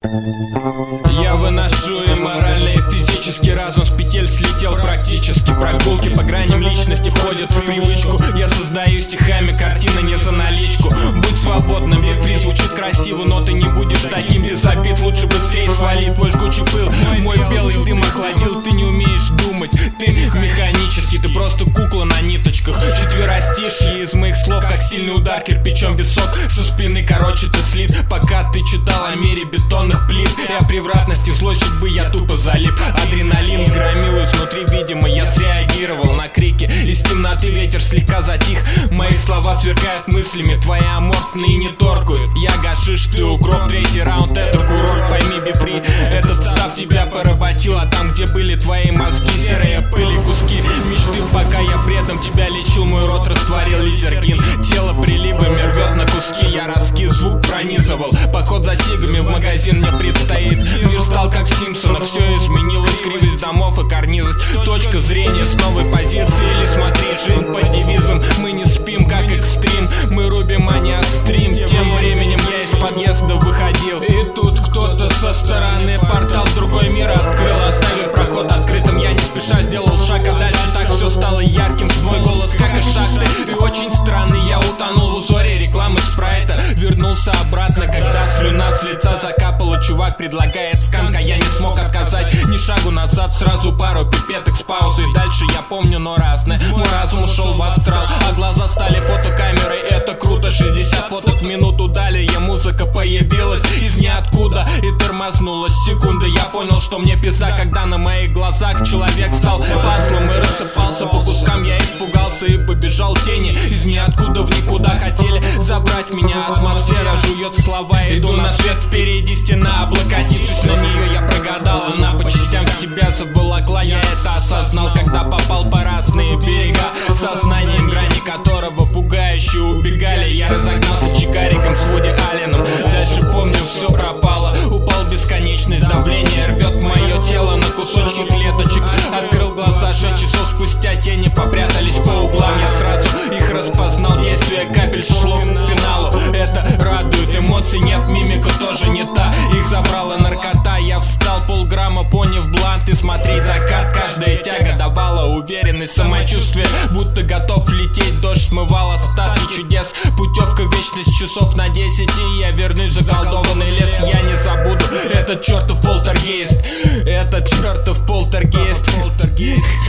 Я выношу и морально, и физически. Разум с петель слетел практически. Прогулки по граням личности входят в привычку. Я создаю стихами картины не за наличку. Будь свободным, бифри звучит красиво, но ты не будешь таким без обид. Лучше быстрее свали твой жгучий пыл. Мой белый дым охладил, ты не умеешь думать. Ты механический, ты просто кукла на ниточках. Четверостишье из моих слов, как сильный удар кирпичом в висок. Со спины, короче, ты слит, пока ты читал о мире бетонных плит. И о превратности злой судьбы я тупо залип. Адреналин громил изнутри, видимо, я среагировал на крики. Из темноты ветер слегка затих. Мои слова сверкают мыслями, твои аморфные не торкают. Я гашиш, ты укроп, третий раунд это курорт. Пойми, бифри, этот став тебя поработил. А там, где были твои мозги, серые пыли, куски мечты. Пока я бредом тебя лечил, мой рот растворил лизергин. Тело приливами рвет на куски, я раскид звук пронизывал. Поход за сигами в магазин мне предстоит. Мир стал как в Симпсонах, все изменилось. Кривость домов и карнизость. Точка зрения с новой позиции. Или смотри, жизнь по девизам. Мы не спим, как экстрим. Мы рубим, а не острим. Тем временем я из подъезда выходил, и тут кто-то со стороны портал в другой мир открыл. Оставив проход открытым, я не спеша сделал шаг, а дальше так все стало ярким. Свой голос, как и шахты, ты очень странный. Я утонул в узоре рекламы спрайта. Вернулся обратно, когда слюна с лица закапала. Чувак предлагает сканк, а я не смог отказать ни шагу назад, сразу пару пипеток с паузой. Дальше я помню, но разное. Мой разум ушел в астрал, а глаза стали фотокамерой. Это круто, 60 фоток в минуту. Далее музыка появилась из ниоткуда и тормознулась секунды. Я понял, что мне пизда, когда на моих глазах человек стал пазлом и рассыпался по кускам. Я испугался и побежал в тени. Из ниоткуда в никуда хотели забрать меня. Атмосфера жует слова, иду на свет. Впереди стена, облокотившись на нее, я прогадал. Она по частям себя заволокла. Я это осознал, когда попал по разные берега, сознанием грани которого пугающе убегали. Я разогнался чикариком с Вуди Алленом. Дальше помню, все пропало. Упал в бесконечность, давление рвет мое тело на кусочки клеточек. Открыл глаза, 6 часов спустя тени попрятались по углам. Я сразу их распознал, действие капель шло к финалу. Это радует, эмоций нет, мимика тоже не та. Их забрала наркота, я встал полграмма, поняв блант. И смотреть закат, каждая тяга давала уверенность, самочувствие, будто готов лететь. Дождь смывал остатки чудес, путевка в вечность часов на 10. И я вернусь в заколдованный лес, я не забуду этот чертов полтергейст. Этот чертов полтергейст.